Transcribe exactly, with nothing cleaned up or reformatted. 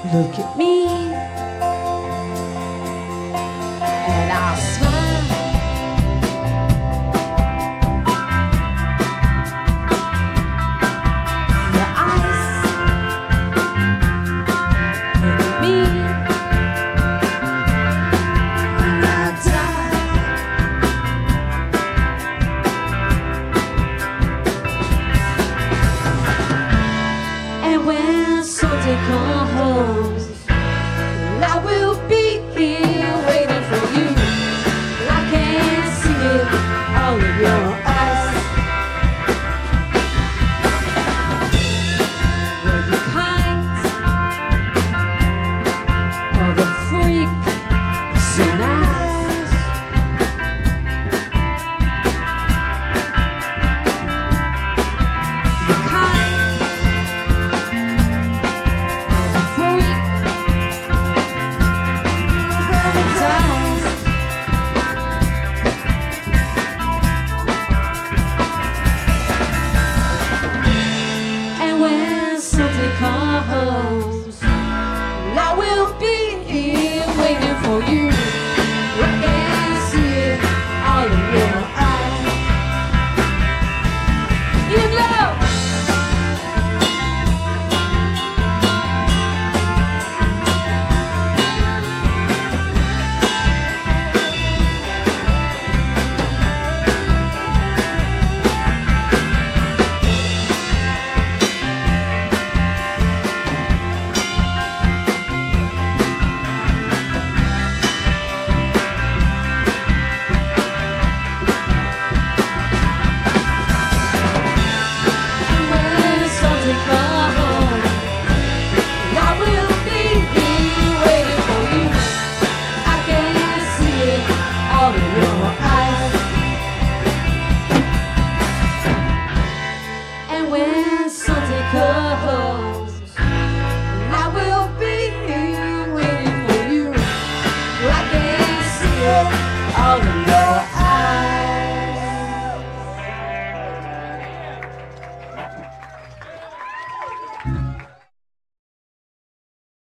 Look at me, and I'll smile. Your eyes, look at me, and I'll die. And when something comes, I will be here waiting for you. I can see it all in your eyes. Were you kind, or the freak so nice? You're kind, or the freak. And when something comes, I will be here waiting for you. I can see it all in your eyes. You know. And when something comes, I will be here waiting for you. I can see it all in your